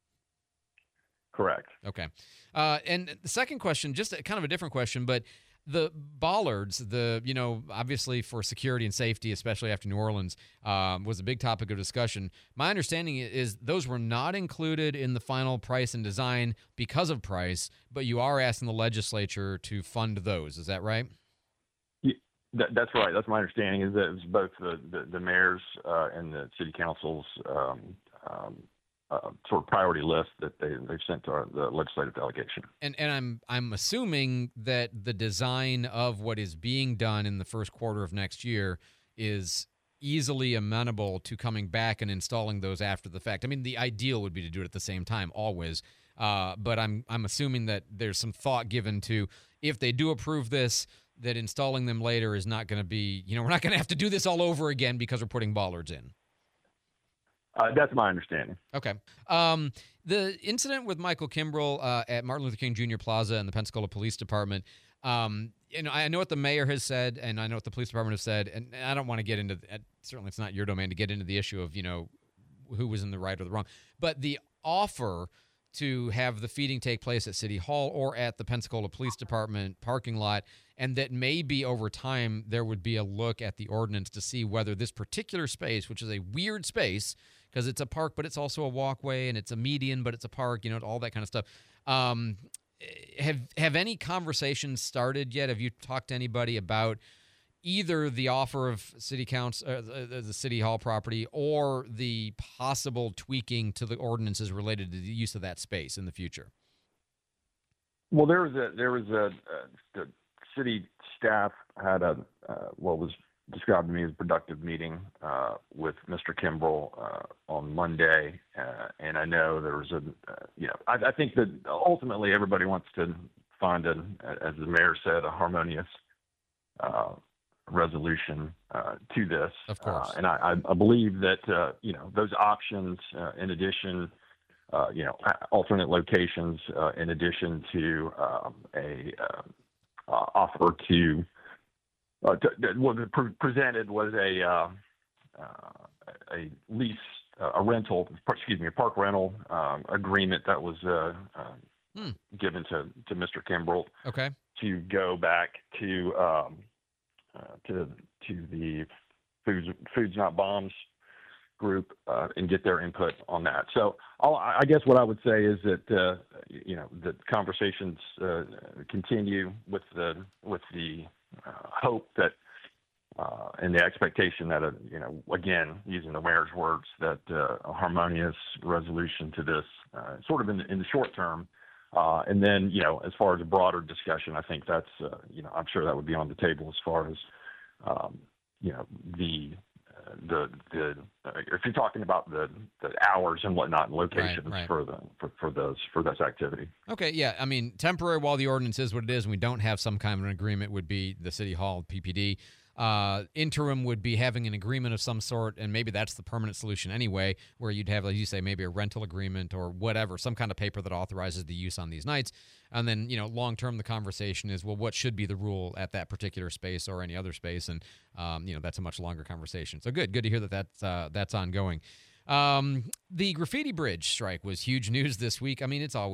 Correct. Okay. Uh, and the second question, just a, kind of a different question, but the bollards, the you know, obviously for security and safety, especially after New Orleans, um, was a big topic of discussion. My understanding is those were not included in the final price and design because of price, but you are asking the legislature to fund those. Is that right? Yeah, that, that's right. That's my understanding. Is that it was both the the, the mayor's uh, and the city council's um, um, uh, sort of priority list that they they've sent to our, the legislative delegation. And and I'm I'm assuming that the design of what is being done in the first quarter of next year is easily amenable to coming back and installing those after the fact. I mean, the ideal would be to do it at the same time always. Uh, but I'm I'm assuming that there's some thought given to, if they do approve this, that installing them later is not going to be, you know, we're not going to have to do this all over again because we're putting bollards in. Uh, that's my understanding. Okay. Um, the incident with Michael Kimbrell uh, at Martin Luther King Junior Plaza and the Pensacola Police Department, um, you know, I know what the mayor has said, and I know what the police department has said, and I don't want to get into, uh, certainly it's not your domain to get into the issue of, you know, who was in the right or the wrong, but the offer to have the feeding take place at City Hall or at the Pensacola Police Department parking lot, and that maybe over time there would be a look at the ordinance to see whether this particular space, which is a weird space because it's a park, but it's also a walkway, and it's a median, but it's a park, you know, all that kind of stuff. Um, have have any conversations started yet? Have you talked to anybody about either the offer of city council, uh, the, the city hall property, or the possible tweaking to the ordinances related to the use of that space in the future? Well, there was a there was a uh, the city staff had a uh, what was described to me as a productive meeting uh, with Mister Kimbrell uh, on Monday, uh, and I know there was a uh, you know I, I think that ultimately everybody wants to find a, as the mayor said, a harmonious uh, resolution uh, to this. Of course. Uh, and I, I believe that, uh, you know, those options, uh, in addition, uh, you know, alternate locations, uh, in addition to um, a uh, uh, offer to, uh, to what was pre- presented was a uh, uh, a lease, uh, a rental, excuse me, a park rental um, agreement that was uh, uh, hmm. given to, to Mister Kimbrell. Okay. To go back to um, uh, to to the Foods Foods Not Bombs group uh, and get their input on that. So I'll, I guess what I would say is that uh, you know the conversations uh, continue with the with the uh, hope that uh, and the expectation that a, you know again using the mayor's words that uh, a harmonious resolution to this uh, sort of in the, in the short term. Uh, and then, you know, as far as a broader discussion, I think that's, uh, you know, I'm sure that would be on the table as far as, um, you know, the, uh, the, the, uh, if you're talking about the, the hours and whatnot and locations Right, right. for the, for, for those, for this activity. Okay, yeah. I mean, temporary while the ordinance is what it is, and we don't have some kind of an agreement would be the City Hall, P P D. Uh, interim would be having an agreement of some sort, and maybe that's the permanent solution anyway, where you'd have, like you say, maybe a rental agreement or whatever, some kind of paper that authorizes the use on these nights. And then, you know, long-term, the conversation is, well, what should be the rule at that particular space or any other space? And, um, you know, that's a much longer conversation. So good, good to hear that that's, uh, that's ongoing. Um, the graffiti bridge strike was huge news this week. I mean, it's always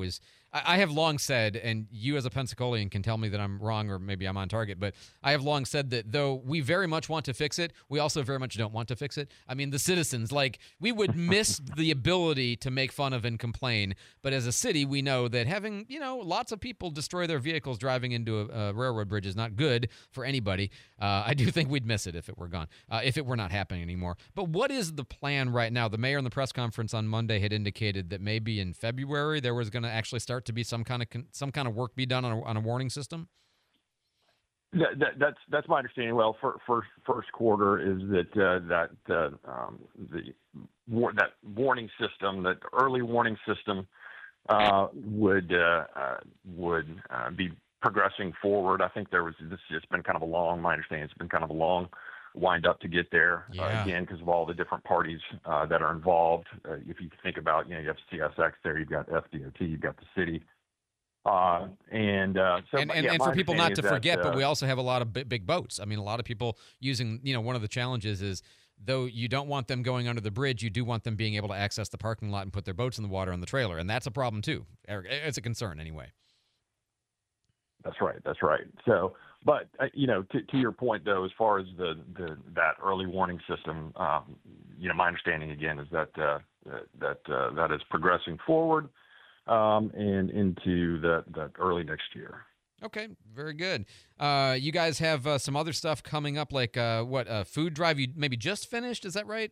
I, I have long said, and you as a Pensacolian can tell me that I'm wrong or maybe I'm on target, but I have long said that though we very much want to fix it, we also very much don't want to fix it. I mean, the citizens, like, we would miss the ability to make fun of and complain, but as a city, we know that having, you know, lots of people destroy their vehicles driving into a, a railroad bridge is not good for anybody. Uh, I do think we'd miss it if it were gone, uh, if it were not happening anymore. But what is the plan right now? The mayor in the press conference on Monday had indicated that maybe in February there was going to actually start to be some kind of con- some kind of work be done on a, on a warning system. That, that, that's that's my understanding. Well, for, first first quarter is that uh, that uh, um, the war, that warning system, that early warning system, uh, would uh, uh, would uh, be progressing forward. I think there was this. It's been kind of a long. My understanding, it's been kind of a long wind up to get there, yeah. uh, again, because of all the different parties uh, that are involved. Uh, if you think about, you know, you have C S X there, you've got F D O T, you've got the city. Uh, and, uh, so, and, and, yeah, and for people not to that, forget, uh, but we also have a lot of big, big boats. I mean, a lot of people using, you know, one of the challenges is, though you don't want them going under the bridge, you do want them being able to access the parking lot and put their boats in the water on the trailer. And that's a problem too. It's a concern anyway. That's right. That's right. So, but uh, you know, to, to your point though, as far as the, the that early warning system, um, you know, my understanding again is that uh, that uh, that is progressing forward um, and into that that early next year. Okay, very good. Uh, you guys have uh, some other stuff coming up, like uh, what uh, food drive? You maybe just finished? Is that right?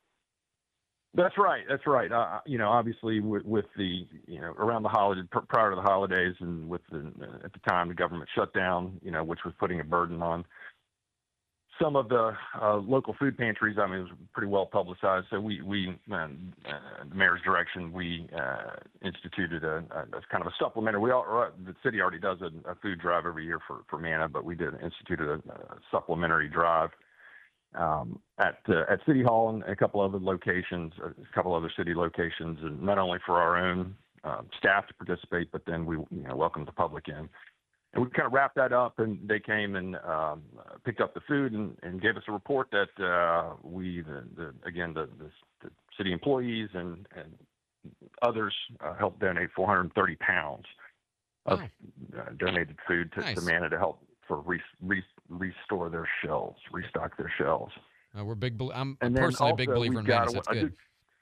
That's right. That's right. Uh, you know, obviously with, with the, you know, around the holiday, pr- prior to the holidays and with the, uh, at the time, the government shutdown, you know, which was putting a burden on some of the uh, local food pantries. I mean, it was pretty well publicized. So we, we um, uh, the mayor's direction, we uh, instituted a, a, a kind of a supplementary. We all, the city already does a, a food drive every year for, for MANA, but we did instituted a, a supplementary drive Um, at uh, at City Hall and a couple other locations, a couple other city locations, and not only for our own uh, staff to participate, but then we you know welcomed the public in. And we kind of wrapped that up, and they came and um, picked up the food and, and gave us a report that uh, we, the, the again, the, the, the city employees and, and others uh, helped donate four hundred thirty pounds of oh. uh, donated food to, Nice. to MANA to help for re, re, restore their shelves, restock their shelves. Uh, we're big. I'm And then personally a big also believer in we've got Manny's. a- That's a good.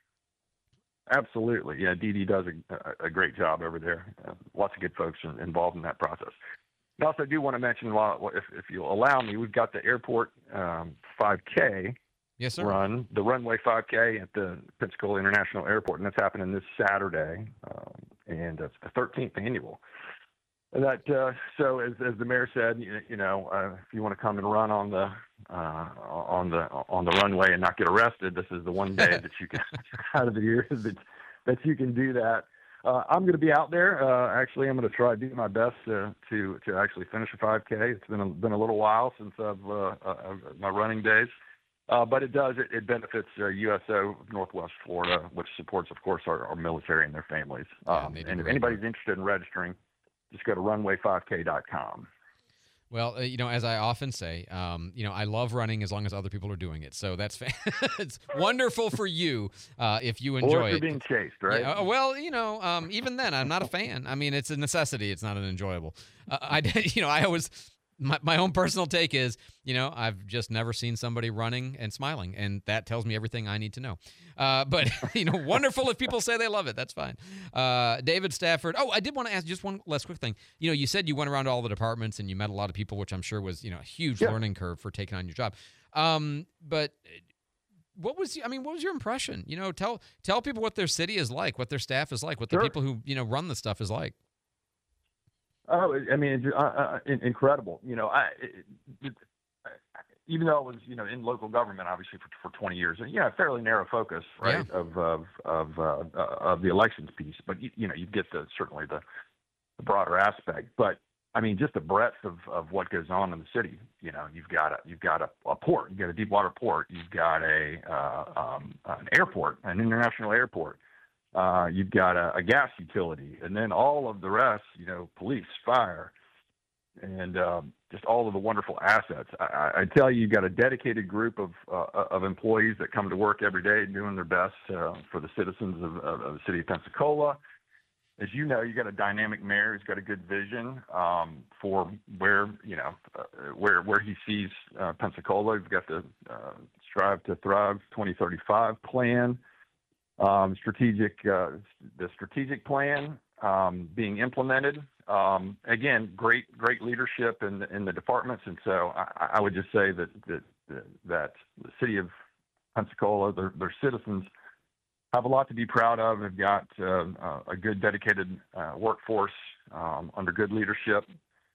Absolutely. Yeah, Dee Dee does a, a, a great job over there. Uh, lots of good folks in, involved in that process. I also do want to mention, while, if, if you'll allow me, we've got the airport um, five K yes, sir. run, the runway five K at the Pensacola International Airport, and that's happening this Saturday, um, and it's the thirteenth annual. That uh, so, as, as the mayor said, you, you know, uh, if you want to come and run on the uh, on the on the runway and not get arrested, this is the one day that you can out of the year that that you can do that. Uh, I'm going to be out there. Uh, actually, I'm going to try to do my best uh, to to actually finish a five K. It's been a, been a little while since I've uh, uh, my running days, uh, but it does it, it benefits uh, U S O of Northwest Florida, which supports, of course, our, our military and their families. Um, they do and if great anybody's work. interested in registering, just go to runway five K dot com. Well, uh, you know, as I often say, um, you know, I love running as long as other people are doing it. So that's fa- it's wonderful for you uh, if you enjoy or if you're it. being chased, right? Yeah, uh, well, you know, um, even then, I'm not a fan. I mean, it's a necessity. It's not an enjoyable. Uh, I, you know, I always. My, my own personal take is, you know, I've just never seen somebody running and smiling, and that tells me everything I need to know. Uh, but, you know, wonderful if people say they love it. That's fine. Uh, David Stafford. Oh, I did want to ask just one last quick thing. You know, you said you went around to all the departments and you met a lot of people, which I'm sure was, you know, a huge Yeah. learning curve for taking on your job. Um, but what was, I mean, what was your impression? You know, tell tell people what their city is like, what their staff is like, what the Sure. people who, you know, run the stuff is like. Oh, I mean, it's, uh, uh, incredible. You know, I, it, it, even though I was, you know, in local government, obviously for, for twenty years, and yeah, fairly narrow focus, right, Yeah. of of of, uh, uh, of the elections piece. But you, you know, you get the certainly the, the broader aspect. But I mean, just the breadth of, of what goes on in the city. You know, you've got a you've got a, a port, you've got a deep water port, you've got a uh, um, an airport, an international airport. Uh, you've got a, a gas utility, and then all of the rest, you know, police, fire, and um, just all of the wonderful assets. I, I tell you, you've got a dedicated group of uh, of employees that come to work every day doing their best uh, for the citizens of, of, of the city of Pensacola. as you know, you got a dynamic mayor who's got a good vision um, for where you know uh, where where he sees uh, Pensacola. We've got the uh, Strive to Thrive twenty thirty-five plan, um, strategic uh, the strategic plan um, being implemented. Um, again, great great leadership in the, in the departments, and so I, I would just say that that that the city of Pensacola, their, their citizens, have a lot to be proud of. They've got uh, uh, a good, dedicated uh, workforce um, under good leadership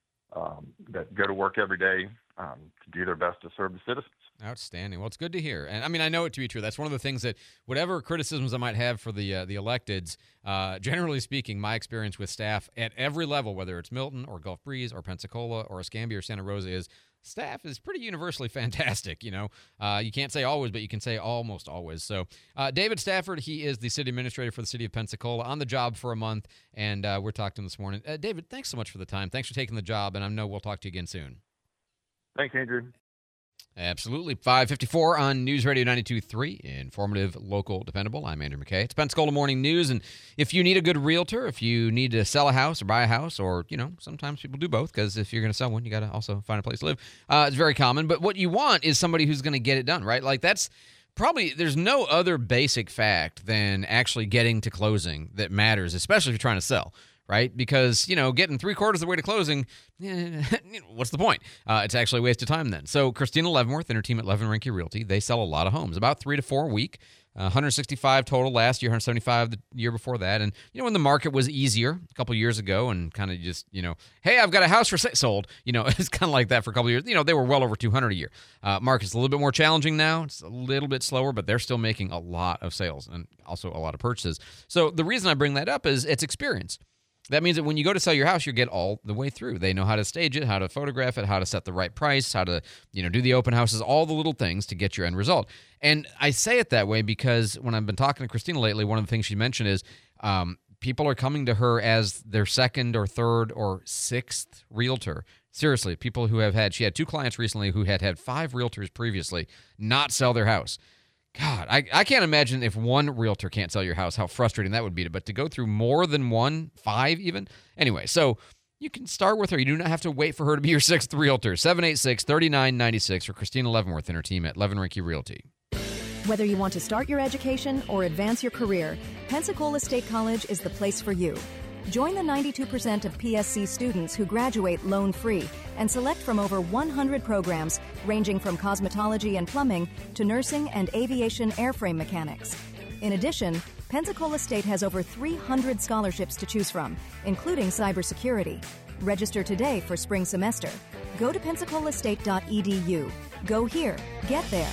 um, that go to work every day um, to do their best to serve the citizens. Outstanding. Well, it's good to hear. And I mean, I know it to be true. That's one of the things that whatever criticisms I might have for the uh, the electeds, uh, generally speaking, my experience with staff at every level, whether it's Milton or Gulf Breeze or Pensacola or Escambia or Santa Rosa, is staff is pretty universally fantastic. You know, uh, you can't say always, but you can say almost always. So uh, David Stafford, he is the city administrator for the city of Pensacola, on the job for a month, and uh, we're talking to him this morning. Uh, David, thanks so much for the time. Thanks for taking the job, and I know we'll talk to you again soon. Thanks, Andrew. Absolutely. five fifty-four on News Radio ninety-two point three. Informative, local, dependable. I'm Andrew McKay. It's Pensacola Morning News, and if you need a good realtor, if you need to sell a house or buy a house, or, you know, sometimes people do both, because if you're going to sell one, you got to also find a place to live. Uh, it's very common, but what you want is somebody who's going to get it done, right? Like, that's probably, there's no other basic fact than actually getting to closing that matters, especially if you're trying to sell. Right? Because, you know, getting three quarters of the way to closing, eh, what's the point? Uh, it's actually a waste of time then. So Christina Leavenworth and her team at Levin Rinke Realty, they sell a lot of homes, about three to four a week, uh, one hundred sixty-five total last year, one hundred seventy-five the year before that. And, you know, when the market was easier a couple years ago and kind of just, you know, hey, I've got a house for sale sold, you know, it's kind of like that for a couple of years. You know, they were well over two hundred a year. Uh, market's a little bit more challenging now. It's a little bit slower, but they're still making a lot of sales and also a lot of purchases. So the reason I bring that up is it's experience. That means that when you go to sell your house, you get all the way through. They know how to stage it, how to photograph it, how to set the right price, how to, you know, do the open houses, all the little things to get your end result. And I say it that way because when I've been talking to Christina lately, one of the things she mentioned is um, people are coming to her as their second or third or sixth realtor. Seriously, people who have had, she had two clients recently who had had five realtors previously not sell their house. God, I, I can't imagine if one realtor can't sell your house, how frustrating that would be. But to go through more than one, five even. Anyway, so you can start with her. You do not have to wait for her to be your sixth realtor. seven eight six, three nine nine six for Christina Leavenworth and her team at Levin Rinke Realty. Whether you want to start your education or advance your career, Pensacola State College is the place for you. Join the ninety-two percent of P S C students who graduate loan-free and select from over one hundred programs ranging from cosmetology and plumbing to nursing and aviation airframe mechanics. In addition, Pensacola State has over three hundred scholarships to choose from, including cybersecurity. Register today for spring semester. Go to pensacola state dot e d u. Go here. Get there.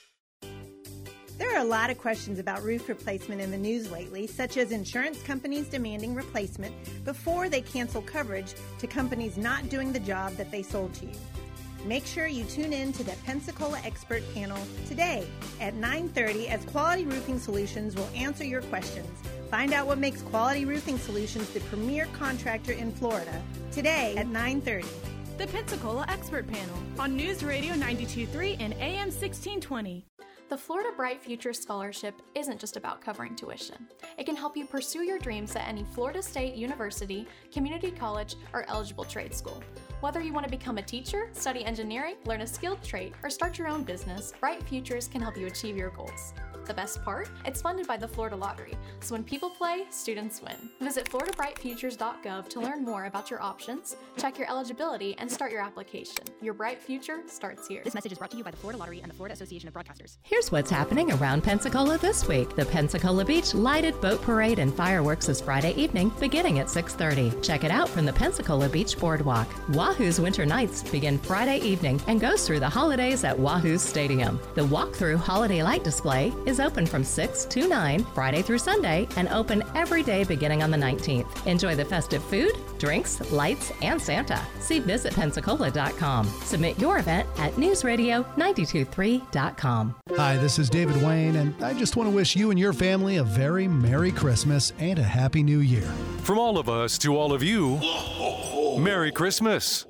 There are a lot of questions about roof replacement in the news lately, such as insurance companies demanding replacement before they cancel coverage to companies not doing the job that they sold to you. Make sure you tune in to the Pensacola Expert Panel today at nine thirty, as Quality Roofing Solutions will answer your questions. Find out what makes Quality Roofing Solutions the premier contractor in Florida today at nine thirty. The Pensacola Expert Panel on News Radio ninety-two point three and A M sixteen twenty. The Florida Bright Future Scholarship isn't just about covering tuition. It can help you pursue your dreams at any Florida State University, community college, or eligible trade school. Whether you want to become a teacher, study engineering, learn a skilled trade, or start your own business, Bright Futures can help you achieve your goals. The best part? It's funded by the Florida Lottery, so when people play, students win. Visit florida bright futures dot gov to learn more about your options, check your eligibility, and start your application. Your bright future starts here. This message is brought to you by the Florida Lottery and the Florida Association of Broadcasters. Here's what's happening around Pensacola this week. The Pensacola Beach Lighted Boat Parade and Fireworks is Friday evening, beginning at six thirty. Check it out from the Pensacola Beach Boardwalk. Wahoo's Winter Nights begin Friday evening and goes through the holidays at Wahoo Stadium. The walk-through holiday light display is open from six to nine, Friday through Sunday, and open every day beginning on the nineteenth. Enjoy the festive food, drinks, lights, and Santa. See visit pensacola dot com. Submit your event at news radio nine two three dot com. Hi, this is David Wayne, and I just want to wish you and your family a very Merry Christmas and a Happy New Year. From all of us to all of you, Merry Christmas.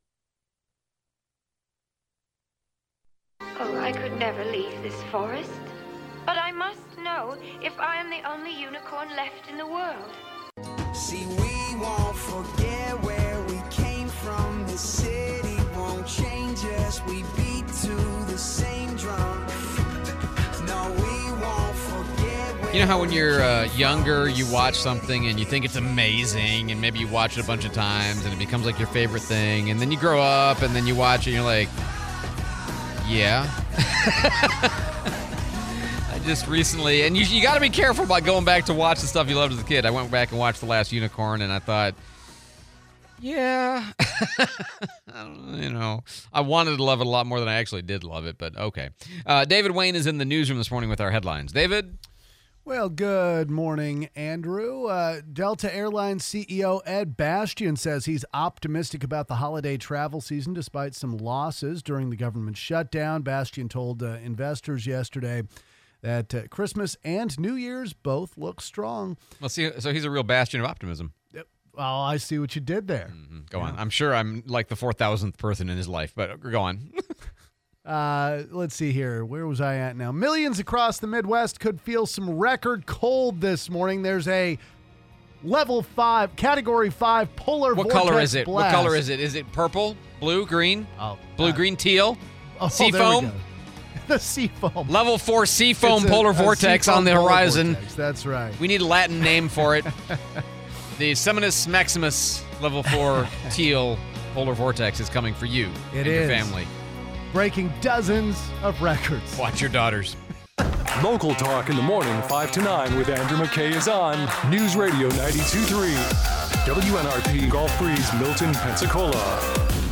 Oh, I could never leave this forest. But I must know if I am the only unicorn left in the world. See, we won't forget where we came from. The city won't change us. We beat to the same drum. No, we won't forget where You know how when you're uh, younger, you watch something and you think it's amazing, and maybe you watch it a bunch of times and it becomes like your favorite thing, and then you grow up and then you watch it and you're like, yeah. I just recently, and you, you got to be careful about going back to watch the stuff you loved as a kid. I went back and watched The Last Unicorn, and I thought, yeah, I don't, you know, I wanted to love it a lot more than I actually did love it, but okay. Uh, David Wayne is in the newsroom this morning with our headlines. David? Well, good morning, Andrew. Uh, Delta Airlines C E O Ed Bastian says he's optimistic about the holiday travel season despite some losses during the government shutdown. Bastian told uh, investors yesterday that uh, Christmas and New Year's both look strong. Well, see, so he's a real bastion of optimism. Well, I see what you did there. Mm-hmm. Go yeah. on. I'm sure I'm like the four thousandth person in his life, but go on. Uh, let's see here. Where was I at now? Millions across the Midwest could feel some record cold this morning. There's a level five, category five polar what vortex color is it? blast. What color is it? Is it purple, blue, green? Oh, blue, uh, green, teal? Oh, sea there we foam? go. The sea foam. Level four sea foam It's a- polar a vortex sea foam on the polar horizon. vortex. That's right. We need a Latin name for it. The Summinus Maximus level four teal polar vortex is coming for you It and your is. family. Breaking dozens of records. Watch your daughters. Local Talk in the morning, five to nine with Andrew McKay is on News Radio ninety-two point three. W N R P Gulf Breeze, Milton, Pensacola.